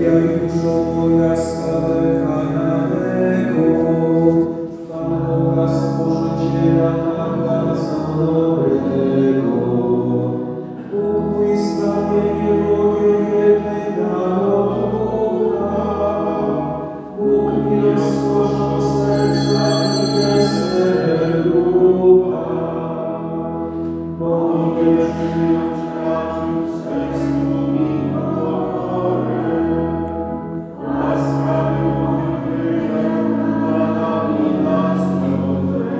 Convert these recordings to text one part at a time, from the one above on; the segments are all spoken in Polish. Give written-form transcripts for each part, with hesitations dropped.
Uwielbiaj duszo moja sławę Panego, chwal Boga Stworzyciela tak bardzo dobrego. Bóg mój zbawienie moje jednej dał ducha, Bóg mi rozkoszał serca i weselę ducha, bo mi przyjaciół sercu mi pokorę. Łaskawy mój wyżek, Pana mi na zgodę.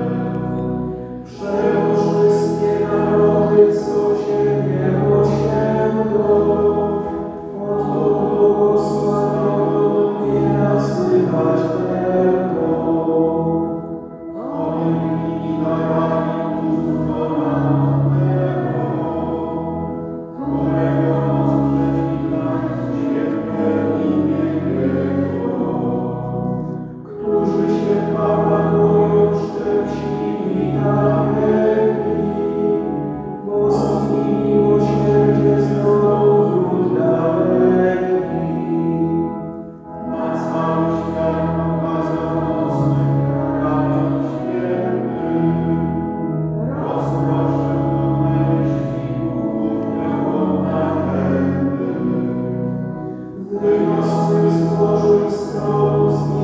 Przełóż wszystkie narody, co Ciebie osiędą, oto błogosławioną mnie nazywać będą. Kolejnymi darami doskonałego, którego możesz dać świetne imię Jego, którzy się Pana boją szczęśliwi na wieki, bo z nimi miłosierdzie znowrót daleki. Na cały świat pokazał mocny kaganek święty, rozproszył do myśli głównego nachęty. Wyniosły złożył z tronu